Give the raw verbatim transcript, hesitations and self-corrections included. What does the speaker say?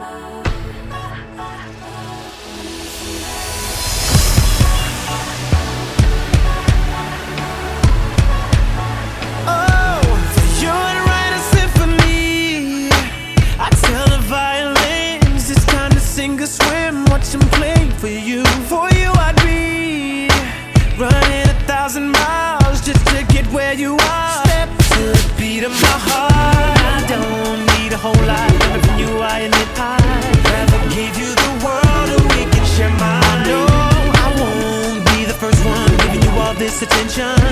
Swim, watch them play for you. For you I'd be running a thousand miles just to get where you are. Step to the beat of my heart. I don't need a whole lot, coming from you I admit I'd rather give you the world or we can share mine. No, I won't be the first one giving you all this attention.